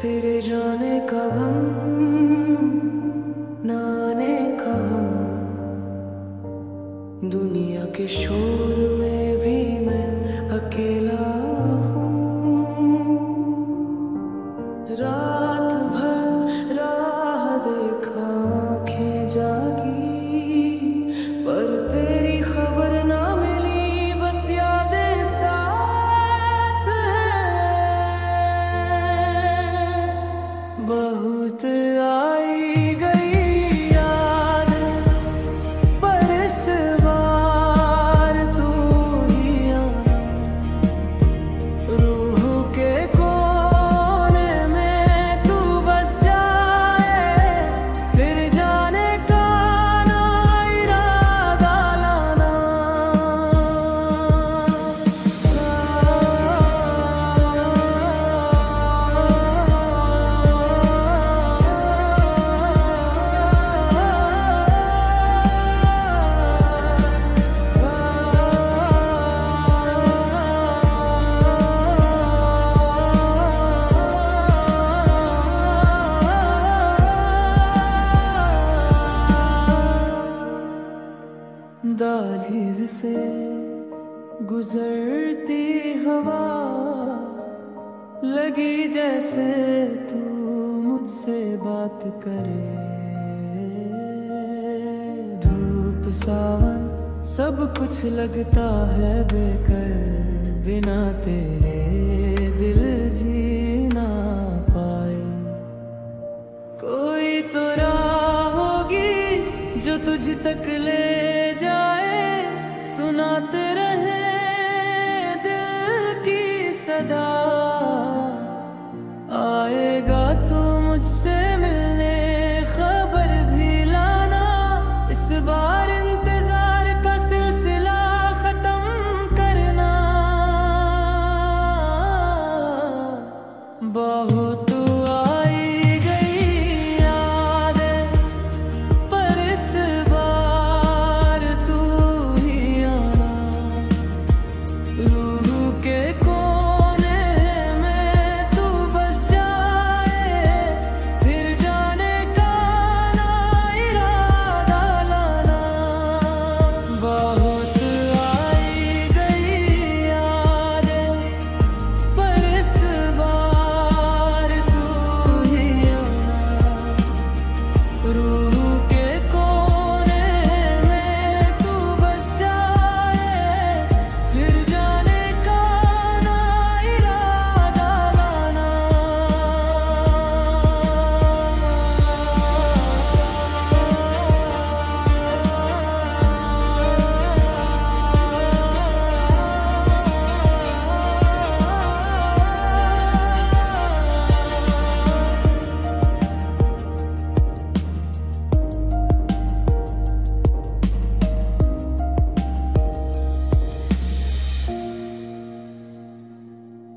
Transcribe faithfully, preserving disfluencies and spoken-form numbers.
तेरे जाने का गम, न आने का गम। दुनिया के शोर में भी मैं अकेला हूँ। रात भर राह देखा, आंखें जागी, पर तेरी खबर ना मिली। बस यादें साथ हैं, बहुत आई गई याद, पर इस बार तू ही आया। रूह के कोने में तू बस जाए, फिर जाने का ना इरादा लाना। दहलीज से गुजरती हवा लगी, जैसे तू मुझसे बात करे। धूप सावन सब कुछ लगता है बेकर, बिना तेरे दिल जी ना पाए। कोई तो राह होगी जो तुझ तक ले जाए, सुनाते रहे दिल की सदा। आएगा तू मुझसे मिलने, खबर भी लाना। इस बार इंतजार का सिलसिला खत्म करना। बहुत